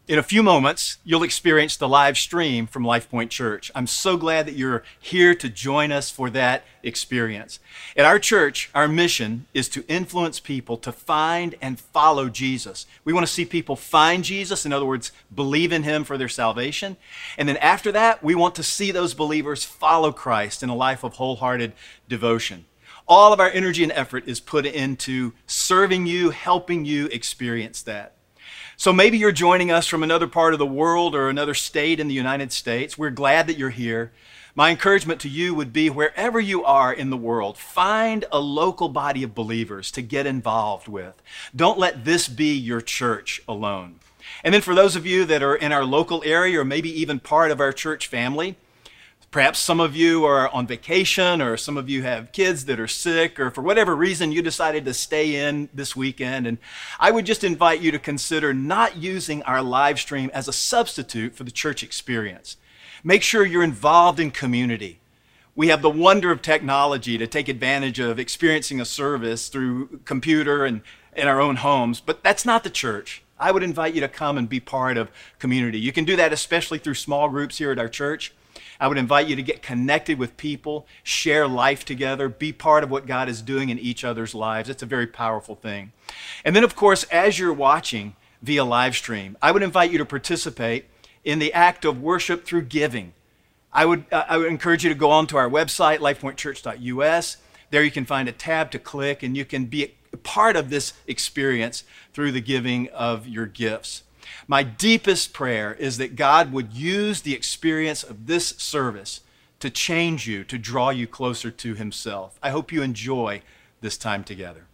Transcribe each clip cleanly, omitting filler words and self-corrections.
In a few moments, you'll experience the live stream from LifePoint Church. I'm so glad that you're here to join us for that experience. At our church, our mission is to influence people to find and follow Jesus. We want to see people find Jesus, in other words, believe in him for their salvation. And then after that, we want to see those believers follow Christ in a life of wholehearted devotion. All of our energy and effort is put into serving you, helping you experience that. So maybe you're joining us from another part of the world or another state in the United States. We're glad that you're here. My encouragement to you would be, wherever you are in the world, find a local body of believers to get involved with. Don't let this be your church alone. And then for those of you that are in our local area or maybe even part of our church family, perhaps some of you are on vacation, or some of you have kids that are sick, or for whatever reason you decided to stay in this weekend. And I would just invite you to consider not using our live stream as a substitute for the church experience. Make sure you're involved in community. We have the wonder of technology to take advantage of experiencing a service through computer and in our own homes, but that's not the church. I would invite you to come and be part of community. You can do that especially through small groups here at our church. I would invite you to get connected with people, share life together, be part of what God is doing in each other's lives. It's a very powerful thing. And then, of course, as you're watching via live stream, I would invite you to participate in the act of worship through giving. I would encourage you to go on to our website, lifepointchurch.us. There you can find a tab to click, and you can be a part of this experience through the giving of your gifts. My deepest prayer is that God would use the experience of this service to change you, to draw you closer to himself. I hope you enjoy this time together.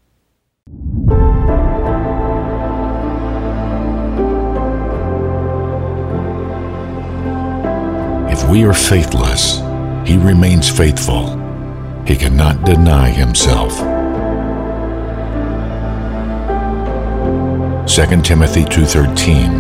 If we are faithless, he remains faithful. He cannot deny himself. 2 Timothy 2:13.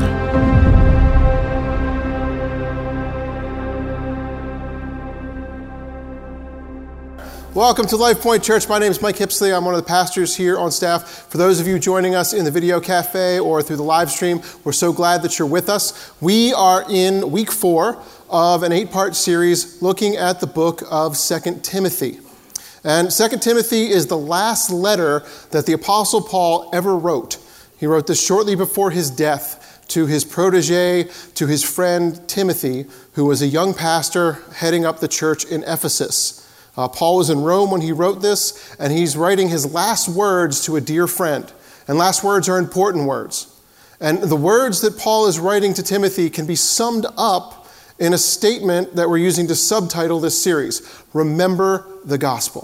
Welcome to LifePoint Church. My name is Mike Hipsley. I'm one of the pastors here on staff. For those of you joining us in the video cafe or through the live stream, we're so glad that you're with us. We are in week 4 of an 8-part series looking at the book of 2 Timothy. And 2 Timothy is the last letter that the Apostle Paul ever wrote. He wrote this shortly before his death to his protege, to his friend Timothy, who was a young pastor heading up the church in Ephesus. Paul was in Rome when he wrote this, and he's writing his last words to a dear friend. And last words are important words. And the words that Paul is writing to Timothy can be summed up in a statement that we're using to subtitle this series: Remember the Gospel.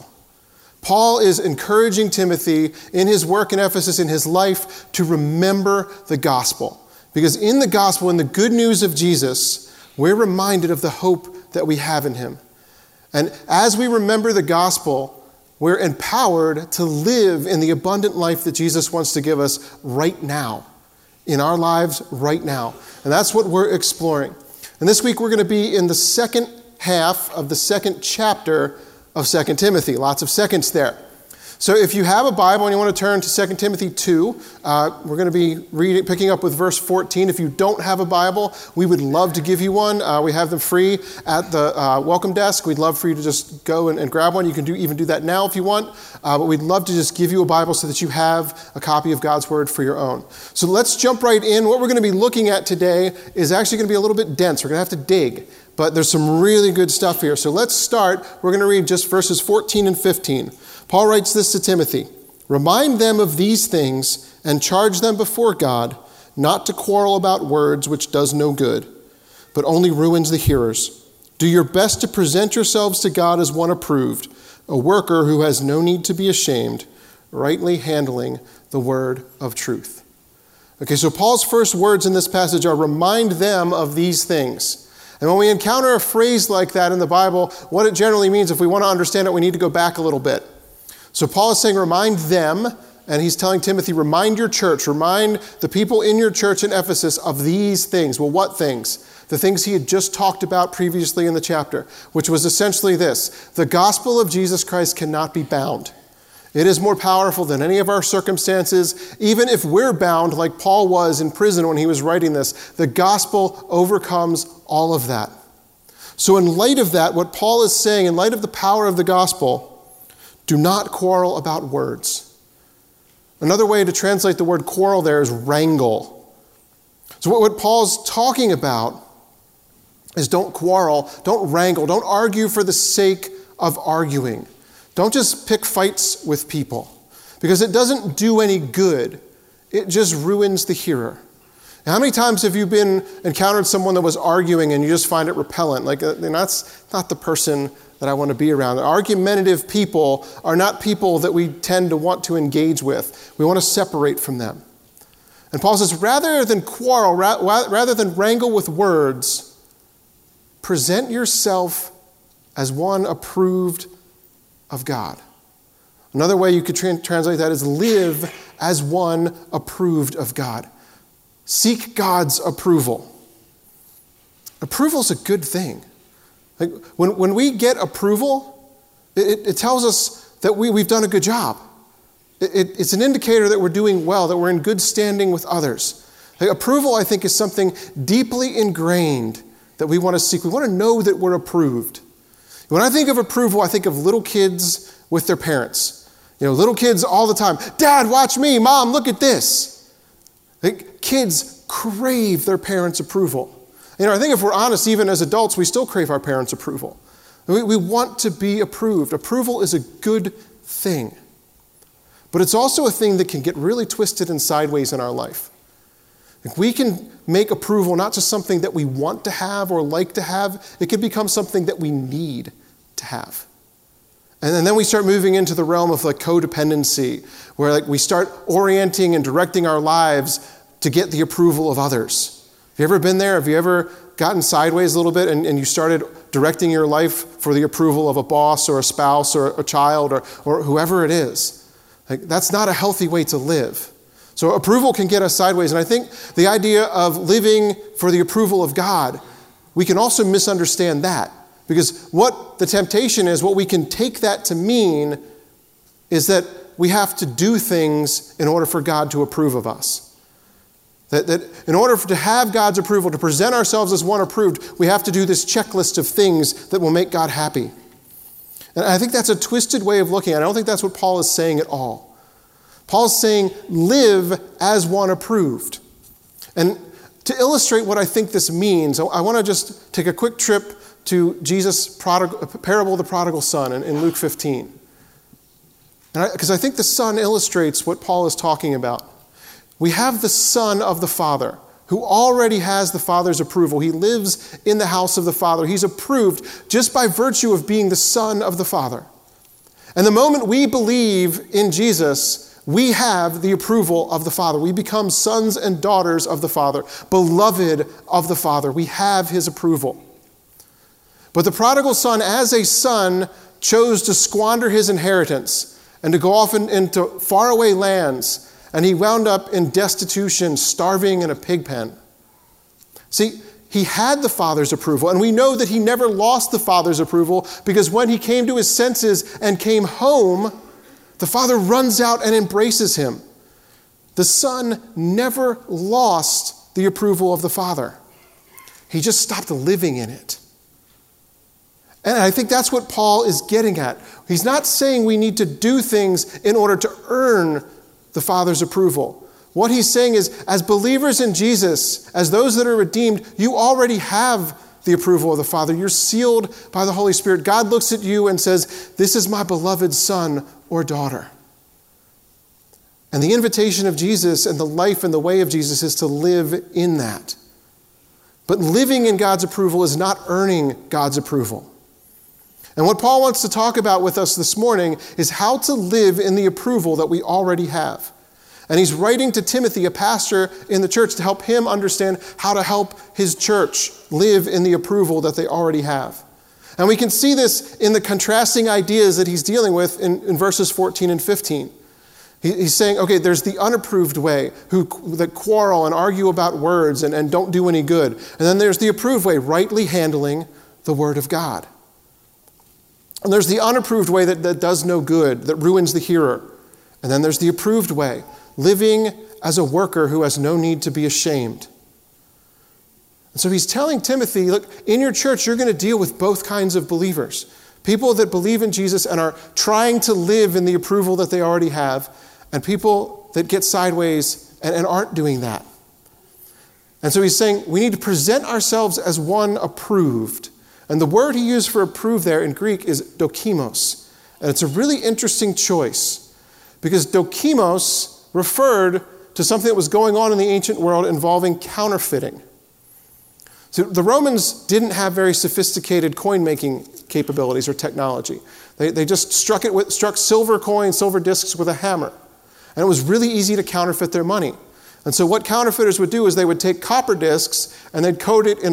Paul is encouraging Timothy in his work in Ephesus, in his life, to remember the gospel. Because in the gospel, in the good news of Jesus, we're reminded of the hope that we have in him. And as we remember the gospel, we're empowered to live in the abundant life that Jesus wants to give us right now, in our lives right now. And that's what we're exploring. And this week we're going to be in the second half of the second chapter of 2 Timothy. Lots of seconds there. So if you have a Bible and you want to turn to 2 Timothy 2, we're going to be picking up with verse 14. If you don't have a Bible, we would love to give you one. We have them free at the welcome desk. We'd love for you to just go and grab one. You can even do that now if you want. But we'd love to just give you a Bible so that you have a copy of God's Word for your own. So let's jump right in. What we're going to be looking at today is actually going to be a little bit dense. We're going to have to dig. But there's some really good stuff here. So let's start. We're going to read just verses 14 and 15. Paul writes this to Timothy: Remind them of these things and charge them before God not to quarrel about words, which does no good, but only ruins the hearers. Do your best to present yourselves to God as one approved, a worker who has no need to be ashamed, rightly handling the word of truth. Okay, so Paul's first words in this passage are remind them of these things. And when we encounter a phrase like that in the Bible, what it generally means, if we want to understand it, we need to go back a little bit. So Paul is saying remind them, and he's telling Timothy, remind your church, remind the people in your church in Ephesus of these things. Well, what things? The things he had just talked about previously in the chapter, which was essentially this: the gospel of Jesus Christ cannot be bound. It is more powerful than any of our circumstances. Even if we're bound like Paul was in prison when he was writing this, the gospel overcomes all of that. So in light of that, what Paul is saying, in light of the power of the gospel, do not quarrel about words. Another way to translate the word quarrel there is wrangle. So what Paul's talking about is don't quarrel, don't wrangle, don't argue for the sake of arguing. Don't just pick fights with people, because it doesn't do any good. It just ruins the hearer. Now, how many times have you encountered someone that was arguing and you just find it repellent? Like, that's not the person that I want to be around. Argumentative people are not people that we tend to want to engage with. We want to separate from them. And Paul says, rather than quarrel, rather than wrangle with words, present yourself as one approved of God. Another way you could translate that is live as one approved of God. Seek God's approval. Approval is a good thing. Like when we get approval, it tells us that we've done a good job. It's an indicator that we're doing well, that we're in good standing with others. Like approval, I think, is something deeply ingrained that we want to seek. We want to know that we're approved. When I think of approval, I think of little kids with their parents. Little kids all the time. Dad, watch me. Mom, look at this. Like, kids crave their parents' approval. I think if we're honest, even as adults, we still crave our parents' approval. We want to be approved. Approval is a good thing. But it's also a thing that can get really twisted and sideways in our life. Like we can make approval not just something that we want to have or like to have, it can become something that we need to have. And then we start moving into the realm of like codependency, where we start orienting and directing our lives to get the approval of others. Have you ever been there? Have you ever gotten sideways a little bit and you started directing your life for the approval of a boss or a spouse or a child or whoever it is? That's not a healthy way to live. So approval can get us sideways. And I think the idea of living for the approval of God, we can also misunderstand that. Because what the temptation is, what we can take that to mean is that we have to do things in order for God to approve of us. That in order to have God's approval, to present ourselves as one approved, we have to do this checklist of things that will make God happy. And I think that's a twisted way of looking at it. I don't think that's what Paul is saying at all. Paul's saying, live as one approved. And to illustrate what I think this means, I want to just take a quick trip to Jesus' parable of the prodigal son in Luke 15. Because I think the son illustrates what Paul is talking about. We have the son of the Father who already has the Father's approval. He lives in the house of the Father. He's approved just by virtue of being the son of the Father. And the moment we believe in Jesus, we have the approval of the Father. We become sons and daughters of the Father, beloved of the Father. We have his approval. But the prodigal son, as a son, chose to squander his inheritance and to go off into faraway lands, and he wound up in destitution, starving in a pig pen. See, he had the Father's approval, and we know that he never lost the Father's approval because when he came to his senses and came home, the Father runs out and embraces him. The Son never lost the approval of the Father. He just stopped living in it. And I think that's what Paul is getting at. He's not saying we need to do things in order to earn the Father's approval. What he's saying is, as believers in Jesus, as those that are redeemed, you already have the approval of the Father. You're sealed by the Holy Spirit. God looks at you and says, this is my beloved son or daughter. And the invitation of Jesus and the life and the way of Jesus is to live in that. But living in God's approval is not earning God's approval. And what Paul wants to talk about with us this morning is how to live in the approval that we already have. And he's writing to Timothy, a pastor in the church, to help him understand how to help his church live in the approval that they already have. And we can see this in the contrasting ideas that he's dealing with in verses 14 and 15. He's saying, okay, there's the unapproved way, that quarrel and argue about words and don't do any good. And then there's the approved way, rightly handling the word of God. And there's the unapproved way that does no good, that ruins the hearer. And then there's the approved way, living as a worker who has no need to be ashamed. And so he's telling Timothy, look, in your church, you're going to deal with both kinds of believers. People that believe in Jesus and are trying to live in the approval that they already have, and people that get sideways and aren't doing that. And so he's saying we need to present ourselves as one approved. And the word he used for approved there in Greek is dokimos. And it's a really interesting choice because dokimos referred to something that was going on in the ancient world involving counterfeiting. So the Romans didn't have very sophisticated coin-making capabilities or technology. They just struck silver coins, silver discs with a hammer. And it was really easy to counterfeit their money. And so what counterfeiters would do is they would take copper discs and they'd coat it in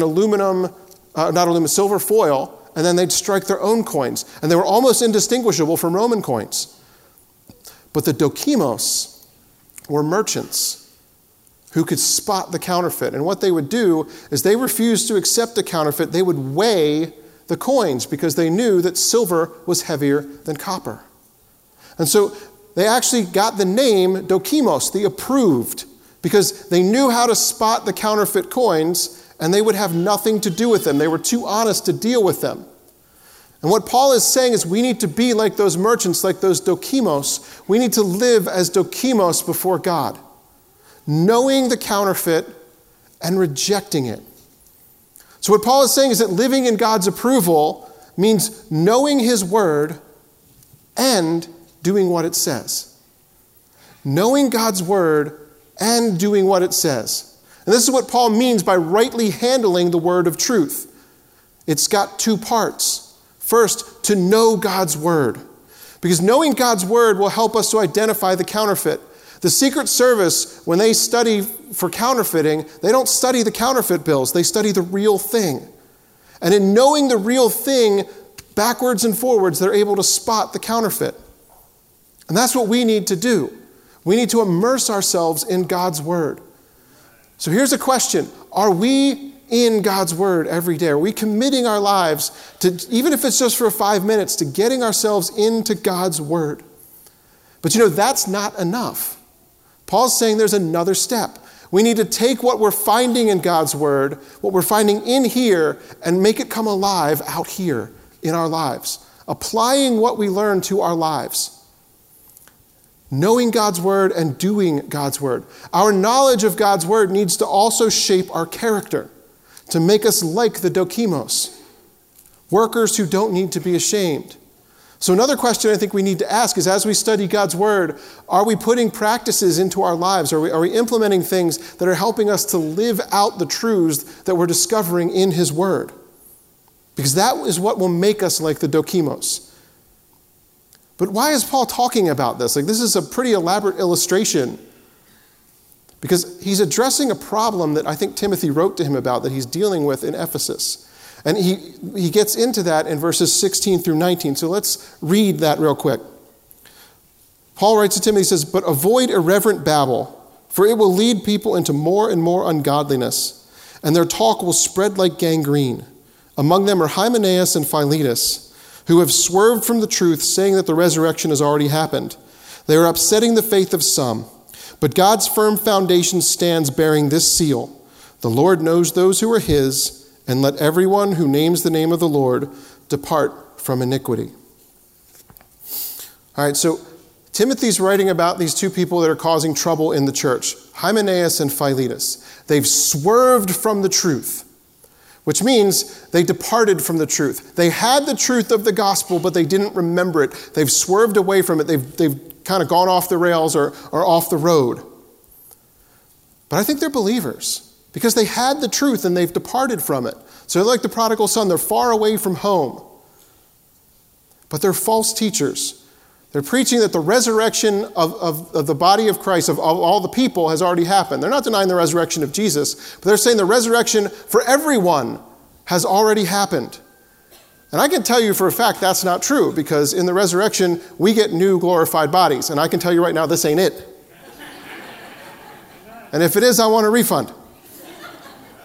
silver foil, and then they'd strike their own coins. And they were almost indistinguishable from Roman coins. But the dokimos were merchants who could spot the counterfeit. And what they would do is they refused to accept the counterfeit. They would weigh the coins because they knew that silver was heavier than copper. And so they actually got the name dokimos, the approved, because they knew how to spot the counterfeit coins and they would have nothing to do with them. They were too honest to deal with them. And what Paul is saying is we need to be like those merchants, like those dokimos. We need to live as dokimos before God, knowing the counterfeit and rejecting it. So what Paul is saying is that living in God's approval means knowing his word and doing what it says. Knowing God's word and doing what it says. And this is what Paul means by rightly handling the word of truth. It's got two parts. First, to know God's word. Because knowing God's word will help us to identify the counterfeit. The Secret Service, when they study for counterfeiting, they don't study the counterfeit bills, they study the real thing. And in knowing the real thing, backwards and forwards, they're able to spot the counterfeit. And that's what we need to do. We need to immerse ourselves in God's word. So here's a question. Are we in God's word every day? Are we committing our lives to, even if it's just for 5 minutes, to getting ourselves into God's word? But that's not enough. Paul's saying there's another step. We need to take what we're finding in God's word, what we're finding in here, and make it come alive out here in our lives. Applying what we learn to our lives. Knowing God's word and doing God's word. Our knowledge of God's word needs to also shape our character, to make us like the dokimos, workers who don't need to be ashamed. So another question I think we need to ask is, as we study God's word, are we putting practices into our lives? Are we implementing things that are helping us to live out the truths that we're discovering in his word? Because that is what will make us like the dokimos. But why is Paul talking about this? This is a pretty elaborate illustration. Because he's addressing a problem that I think Timothy wrote to him about that he's dealing with in Ephesus. And he gets into that in verses 16 through 19. So let's read that real quick. Paul writes to Timothy, he says, "But avoid irreverent babble, for it will lead people into more and more ungodliness, and their talk will spread like gangrene. Among them are Hymenaeus and Philetus, who have swerved from the truth, saying that the resurrection has already happened. They are upsetting the faith of some. But God's firm foundation stands bearing this seal. The Lord knows those who are his, and let everyone who names the name of the Lord depart from iniquity." All right, so Timothy's writing about these two people that are causing trouble in the church, Hymenaeus and Philetus. They've swerved from the truth, which means they departed from the truth. They had the truth of the gospel, but they didn't remember it. They've swerved away from it. They've kind of gone off the rails or off the road. But I think they're believers because they had the truth and they've departed from it. So they're like the prodigal son. They're far away from home. But they're false teachers. They're preaching that the resurrection of the body of Christ, of all the people, has already happened. They're not denying the resurrection of Jesus, but they're saying the resurrection for everyone has already happened. And I can tell you for a fact that's not true, because in the resurrection, we get new glorified bodies. And I can tell you right now, this ain't it. And if it is, I want a refund.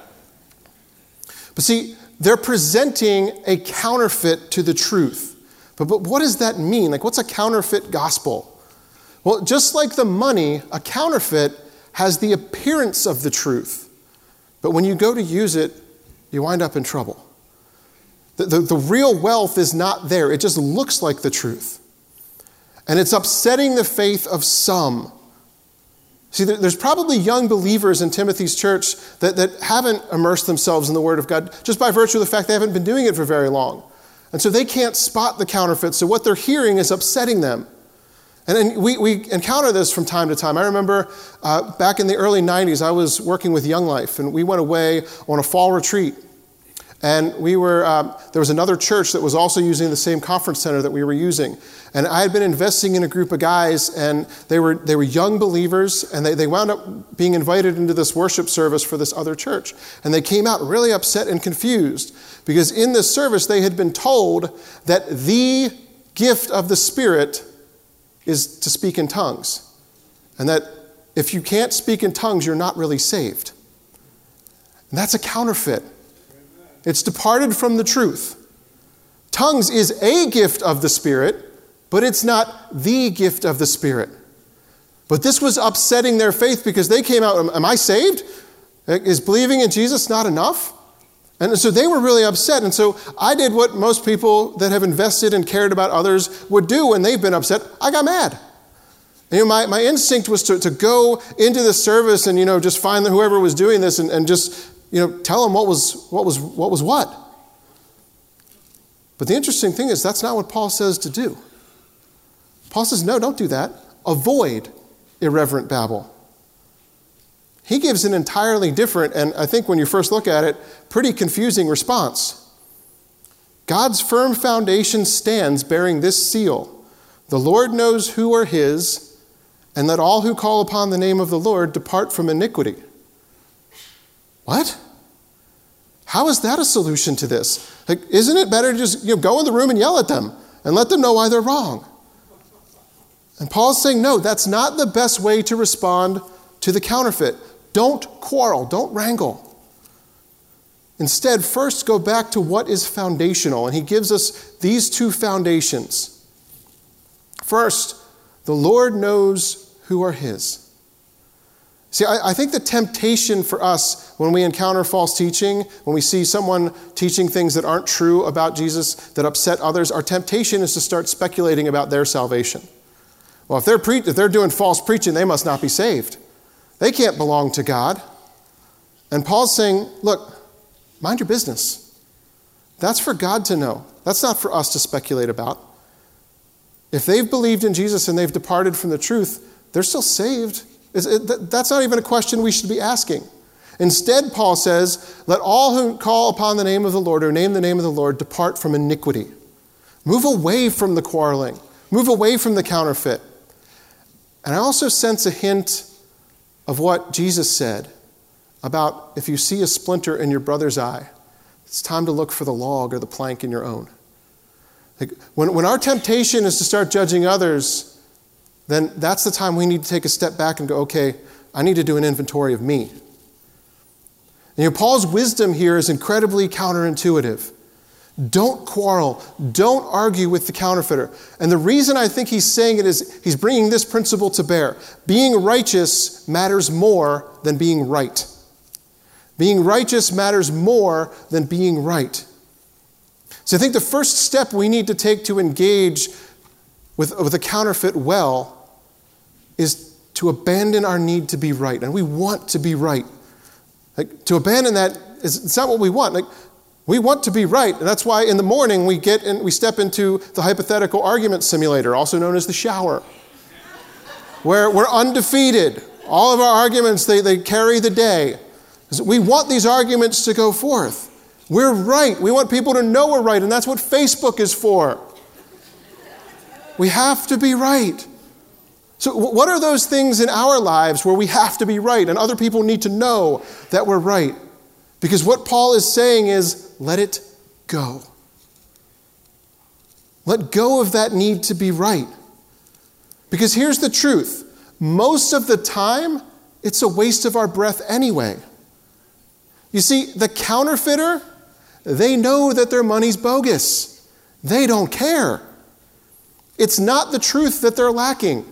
But see, they're presenting a counterfeit to the truth. But what does that mean? Like, what's a counterfeit gospel? Well, just like the money, a counterfeit has the appearance of the truth. But when you go to use it, you wind up in trouble. The real wealth is not there. It just looks like the truth. And it's upsetting the faith of some. See, there's probably young believers in Timothy's church that haven't immersed themselves in the Word of God just by virtue of the fact they haven't been doing it for very long. And so they can't spot the counterfeit. So what they're hearing is upsetting them. And then we encounter this from time to time. I remember back in the early 90s, I was working with Young Life, and we went away on a fall retreat. And we were there was another church that was also using the same conference center that we were using. And I had been investing in a group of guys, and they were young believers, and they wound up being invited into this worship service for this other church. And they came out really upset and confused, because in this service they had been told that the gift of the Spirit is to speak in tongues. And that if you can't speak in tongues, you're not really saved. And that's a counterfeit. It's departed from the truth. Tongues is a gift of the Spirit, but it's not the gift of the Spirit. But this was upsetting their faith because they came out, am I saved? Is believing in Jesus not enough? And so they were really upset. And so I did what most people that have invested and cared about others would do when they've been upset. I got mad. And, my instinct was to go into the service and, just find whoever was doing this and just, tell them what was what. But the interesting thing is that's not what Paul says to do. Paul says, no, don't do that. Avoid irreverent babble. He gives an entirely different, and I think when you first look at it, pretty confusing response. God's firm foundation stands bearing this seal. The Lord knows who are his, and let all who call upon the name of the Lord depart from iniquity. What? How is that a solution to this? Like, isn't it better to just go in the room and yell at them and let them know why they're wrong? And Paul's saying, no, that's not the best way to respond to the counterfeit. Don't quarrel, don't wrangle. Instead, first go back to what is foundational. And he gives us these two foundations. First, the Lord knows who are his. See, I think the temptation for us when we encounter false teaching, when we see someone teaching things that aren't true about Jesus, that upset others, our temptation is to start speculating about their salvation. Well, if they're doing false preaching, they must not be saved. They can't belong to God. And Paul's saying, look, mind your business. That's for God to know. That's not for us to speculate about. If they've believed in Jesus and they've departed from the truth, they're still saved. That's not even a question we should be asking. Instead, Paul says, let all who call upon the name of the Lord or name the name of the Lord depart from iniquity. Move away from the quarreling. Move away from the counterfeit. And I also sense a hint of what Jesus said about if you see a splinter in your brother's eye, it's time to look for the log or the plank in your own. Like when our temptation is to start judging others, then that's the time we need to take a step back and go, okay, I need to do an inventory of me. And Paul's wisdom here is incredibly counterintuitive. Don't quarrel. Don't argue with the counterfeiter. And the reason I think he's saying it is he's bringing this principle to bear. Being righteous matters more than being right. Being righteous matters more than being right. So I think the first step we need to take to engage with a counterfeit well is to abandon our need to be right. And we want to be right. Like, to abandon that, it's not what we want. Like, we want to be right, and that's why in the morning we step into the hypothetical argument simulator, also known as the shower, where we're undefeated. All of our arguments, they carry the day. We want these arguments to go forth. We're right. We want people to know we're right, and that's what Facebook is for. We have to be right. So what are those things in our lives where we have to be right, and other people need to know that we're right? Because what Paul is saying is, let it go. Let go of that need to be right. Because here's the truth. Most of the time, it's a waste of our breath anyway. You see, the counterfeiter, they know that their money's bogus. They don't care. It's not the truth that they're lacking.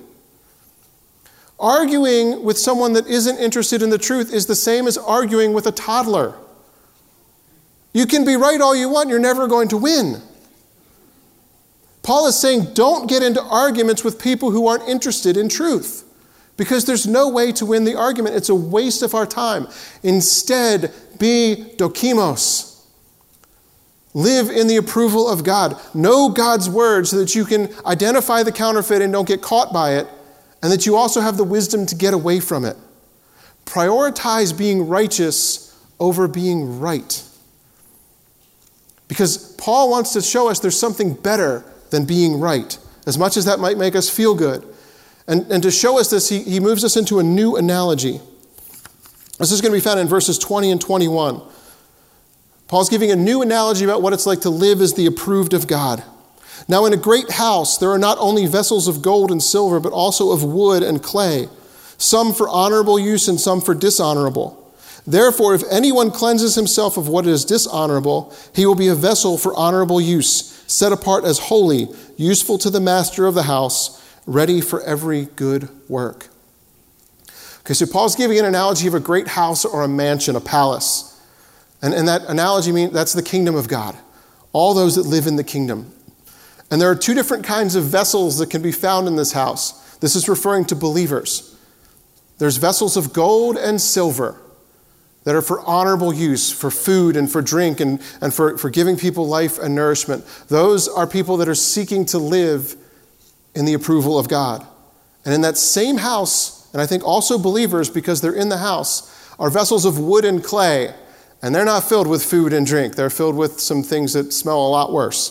Arguing with someone that isn't interested in the truth is the same as arguing with a toddler. You can be right all you want, you're never going to win. Paul is saying, don't get into arguments with people who aren't interested in truth, because there's no way to win the argument. It's a waste of our time. Instead, be dokimos. Live in the approval of God. Know God's word so that you can identify the counterfeit and don't get caught by it, and that you also have the wisdom to get away from it. Prioritize being righteous over being right. Because Paul wants to show us there's something better than being right, as much as that might make us feel good. And to show us this, he moves us into a new analogy. This is going to be found in verses 20 and 21. Paul's giving a new analogy about what it's like to live as the approved of God. Now, in a great house, there are not only vessels of gold and silver, but also of wood and clay, some for honorable use and some for dishonorable. Therefore, if anyone cleanses himself of what is dishonorable, he will be a vessel for honorable use, set apart as holy, useful to the master of the house, ready for every good work. Okay, so Paul's giving an analogy of a great house or a mansion, a palace. And that analogy means that's the kingdom of God, all those that live in the kingdom. And there are two different kinds of vessels that can be found in this house. This is referring to believers. There's vessels of gold and silver that are for honorable use, for food and for drink and for giving people life and nourishment. Those are people that are seeking to live in the approval of God. And in that same house, and I think also believers, because they're in the house, are vessels of wood and clay. And they're not filled with food and drink. They're filled with some things that smell a lot worse.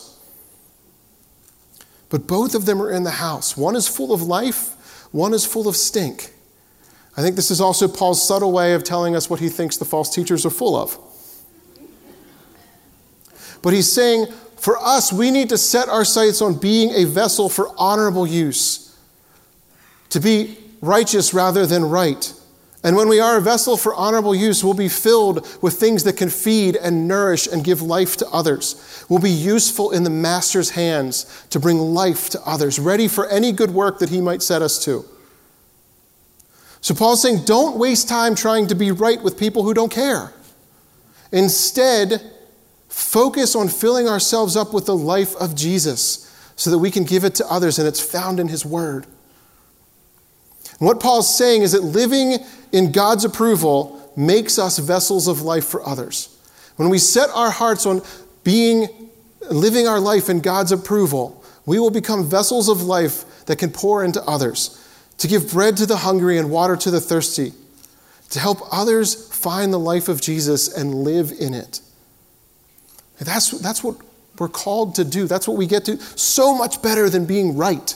But both of them are in the house. One is full of life, one is full of stink. I think this is also Paul's subtle way of telling us what he thinks the false teachers are full of. But he's saying, for us, we need to set our sights on being a vessel for honorable use, to be righteous rather than right. And when we are a vessel for honorable use, we'll be filled with things that can feed and nourish and give life to others. We'll be useful in the master's hands to bring life to others, ready for any good work that he might set us to. So Paul's saying, don't waste time trying to be right with people who don't care. Instead, focus on filling ourselves up with the life of Jesus so that we can give it to others, and it's found in his word. And what Paul's saying is that living in God's approval makes us vessels of life for others. When we set our hearts on living our life in God's approval, we will become vessels of life that can pour into others, to give bread to the hungry and water to the thirsty, to help others find the life of Jesus and live in it. That's what we're called to do. That's what we get to. So much better than being right.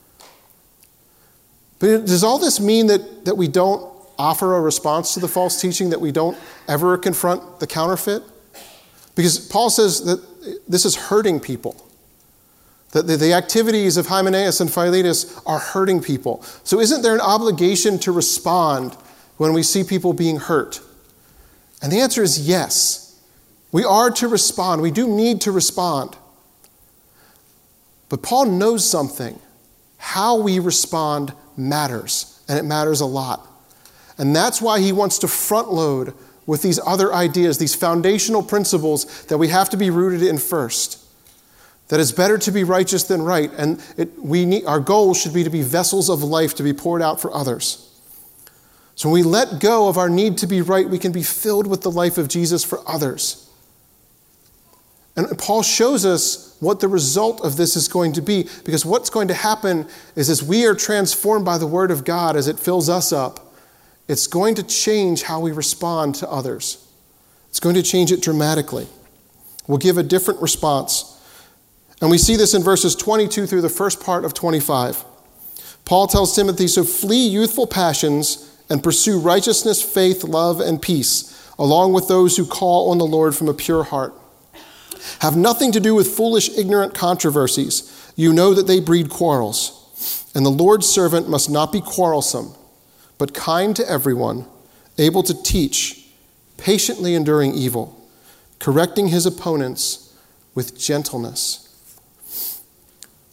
But does all this mean that we don't offer a response to the false teaching, that we don't ever confront the counterfeit? Because Paul says that this is hurting people. That the activities of Hymenaeus and Philetus are hurting people. So isn't there an obligation to respond when we see people being hurt? And the answer is yes. We are to respond. We do need to respond. But Paul knows something. How we respond matters, and it matters a lot. And that's why he wants to front load with these other ideas, these foundational principles that we have to be rooted in first. That it's better to be righteous than right, and our goal should be to be vessels of life to be poured out for others. So when we let go of our need to be right, we can be filled with the life of Jesus for others. And Paul shows us what the result of this is going to be, because what's going to happen is as we are transformed by the word of God, as it fills us up, it's going to change how we respond to others. It's going to change it dramatically. We'll give a different response. And we see this in verses 22 through the first part of 25. Paul tells Timothy, so flee youthful passions and pursue righteousness, faith, love, and peace, along with those who call on the Lord from a pure heart. Have nothing to do with foolish, ignorant controversies. You know that they breed quarrels. And the Lord's servant must not be quarrelsome, but kind to everyone, able to teach, patiently enduring evil, correcting his opponents with gentleness.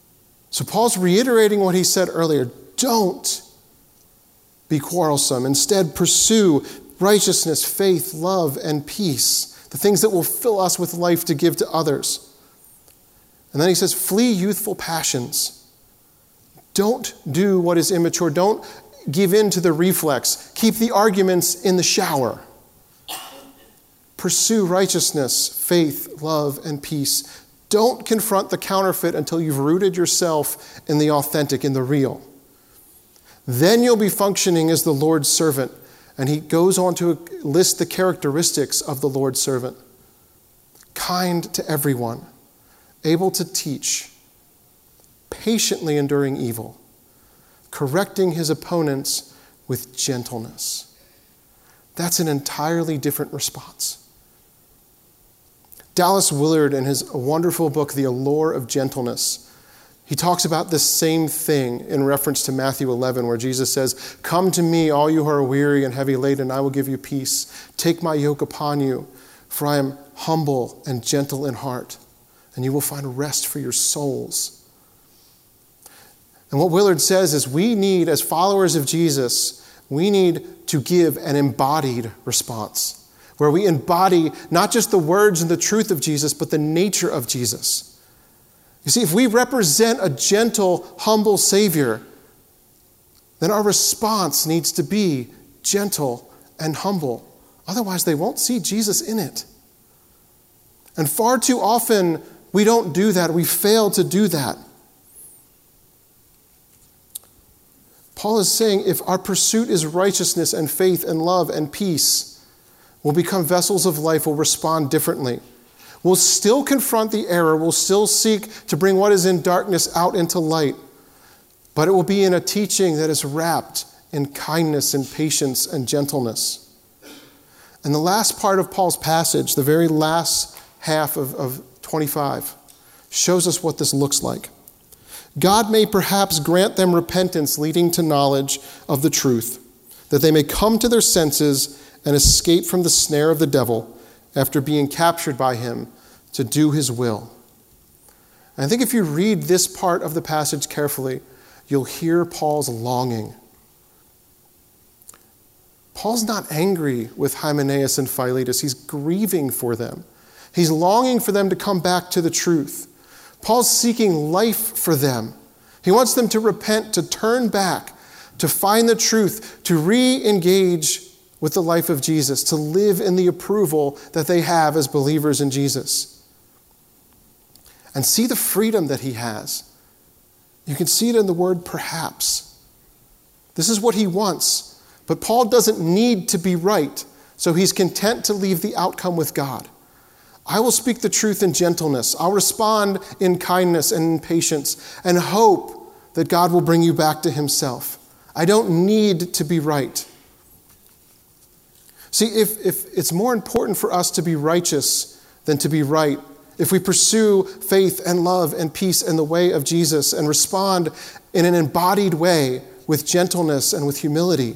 So Paul's reiterating what he said earlier. Don't be quarrelsome. Instead, pursue righteousness, faith, love, and peace, the things that will fill us with life to give to others. And then he says, flee youthful passions. Don't do what is immature. Don't give in to the reflex. Keep the arguments in the shower. Pursue righteousness, faith, love, and peace. Don't confront the counterfeit until you've rooted yourself in the authentic, in the real. Then you'll be functioning as the Lord's servant. And he goes on to list the characteristics of the Lord's servant. Kind to everyone, able to teach, patiently enduring evil, correcting his opponents with gentleness. That's an entirely different response. Dallas Willard, in his wonderful book, The Allure of Gentleness, he talks about this same thing in reference to Matthew 11, where Jesus says, come to me, all you who are weary and heavy laden, and I will give you peace. Take my yoke upon you, for I am humble and gentle in heart, and you will find rest for your souls. And what Willard says is we need, as followers of Jesus, we need to give an embodied response, where we embody not just the words and the truth of Jesus, but the nature of Jesus. You see, if we represent a gentle, humble Savior, then our response needs to be gentle and humble. Otherwise, they won't see Jesus in it. And far too often, we don't do that. We fail to do that. Paul is saying if our pursuit is righteousness and faith and love and peace, we'll become vessels of life, we'll respond differently. We'll still confront the error. We'll still seek to bring what is in darkness out into light. But it will be in a teaching that is wrapped in kindness and patience and gentleness. And the last part of Paul's passage, the very last half of 25, shows us what this looks like. God may perhaps grant them repentance leading to knowledge of the truth, that they may come to their senses and escape from the snare of the devil, after being captured by him to do his will. And I think if you read this part of the passage carefully, you'll hear Paul's longing. Paul's not angry with Hymenaeus and Philetus. He's grieving for them. He's longing for them to come back to the truth. Paul's seeking life for them. He wants them to repent, to turn back, to find the truth, to re-engage with the life of Jesus, to live in the approval that they have as believers in Jesus. And see the freedom that he has. You can see it in the word perhaps. This is what he wants. But Paul doesn't need to be right, so he's content to leave the outcome with God. I will speak the truth in gentleness. I'll respond in kindness and in patience and hope that God will bring you back to himself. I don't need to be right. See, if it's more important for us to be righteous than to be right, if we pursue faith and love and peace in the way of Jesus and respond in an embodied way with gentleness and with humility,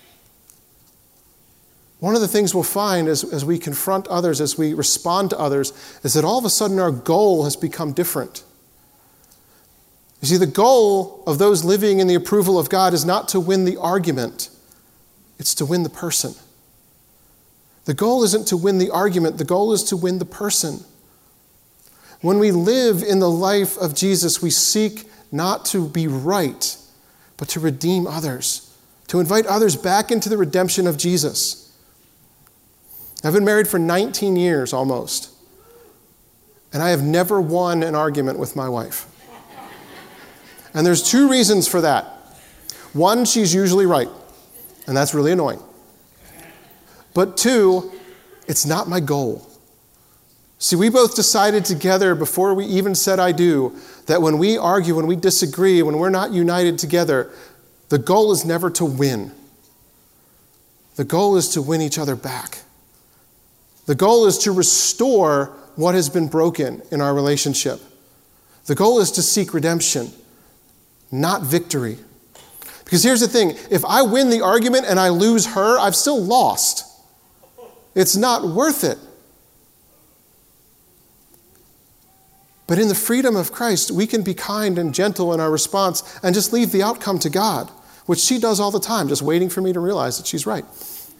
one of the things we'll find as we confront others, as we respond to others, is that all of a sudden our goal has become different. You see, the goal of those living in the approval of God is not to win the argument, it's to win the person. The goal isn't to win the argument, the goal is to win the person. When we live in the life of Jesus, we seek not to be right, but to redeem others, to invite others back into the redemption of Jesus. I've been married for 19 years almost, and I have never won an argument with my wife. And there's two reasons for that. One, she's usually right, and that's really annoying. But two, it's not my goal. See, we both decided together before we even said I do, that when we argue, when we disagree, when we're not united together, the goal is never to win. The goal is to win each other back. The goal is to restore what has been broken in our relationship. The goal is to seek redemption, not victory. Because here's the thing, if I win the argument and I lose her, I've still lost. It's not worth it. But in the freedom of Christ, we can be kind and gentle in our response and just leave the outcome to God, which she does all the time, just waiting for me to realize that she's right.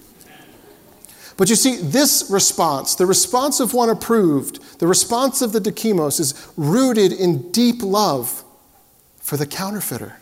But you see, this response, the response of one approved, the response of the dokimos, is rooted in deep love for the counterfeiter.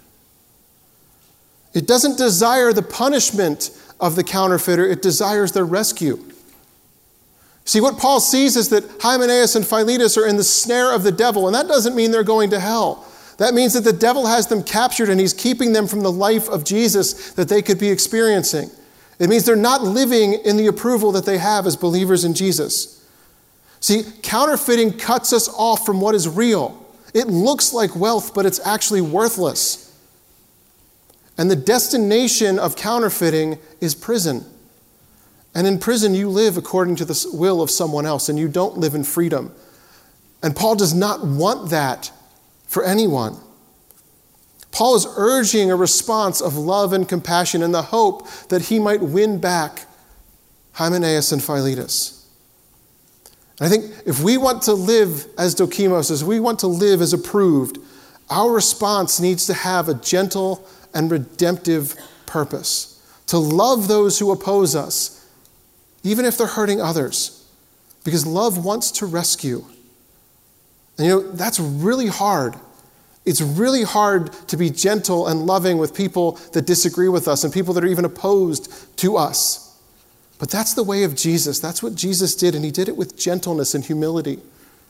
It doesn't desire the punishment of the counterfeiter, it desires their rescue. See, what Paul sees is that Hymenaeus and Philetus are in the snare of the devil, and that doesn't mean they're going to hell. That means that the devil has them captured and he's keeping them from the life of Jesus that they could be experiencing. It means they're not living in the approval that they have as believers in Jesus. See, counterfeiting cuts us off from what is real. It looks like wealth, but it's actually worthless. And the destination of counterfeiting is prison. And in prison, you live according to the will of someone else, and you don't live in freedom. And Paul does not want that for anyone. Paul is urging a response of love and compassion in the hope that he might win back Hymenaeus and Philetus. And I think if we want to live as dokimos, as we want to live as approved, our response needs to have a gentle and redemptive purpose. To love those who oppose us, even if they're hurting others, because love wants to rescue. And that's really hard. It's really hard to be gentle and loving with people that disagree with us and people that are even opposed to us. But that's the way of Jesus. That's what Jesus did, and he did it with gentleness and humility.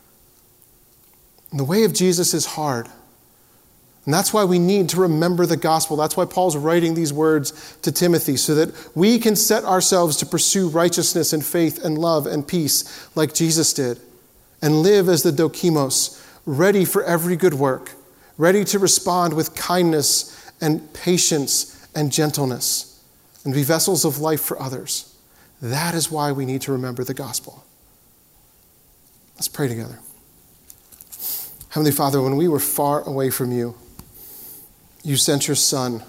And the way of Jesus is hard. And that's why we need to remember the gospel. That's why Paul's writing these words to Timothy, so that we can set ourselves to pursue righteousness and faith and love and peace like Jesus did, and live as the dokimos, ready for every good work, ready to respond with kindness and patience and gentleness, and be vessels of life for others. That is why we need to remember the gospel. Let's pray together. Heavenly Father, when we were far away from you, you sent your Son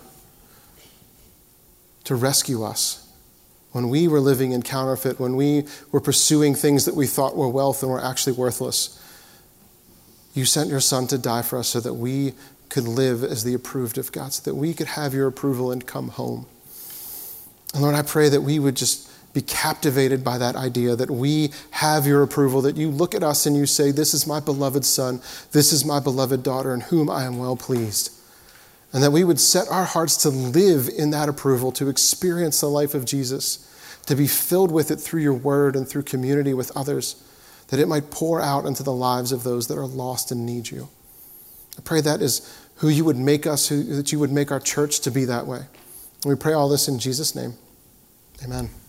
to rescue us. When we were living in counterfeit, when we were pursuing things that we thought were wealth and were actually worthless, you sent your Son to die for us so that we could live as the approved of God, so that we could have your approval and come home. And Lord, I pray that we would just be captivated by that idea that we have your approval, that you look at us and you say, this is my beloved Son, this is my beloved daughter in whom I am well pleased. And that we would set our hearts to live in that approval, to experience the life of Jesus, to be filled with it through your word and through community with others, that it might pour out into the lives of those that are lost and need you. I pray that is who you would make us, that you would make our church to be that way. And we pray all this in Jesus' name. Amen.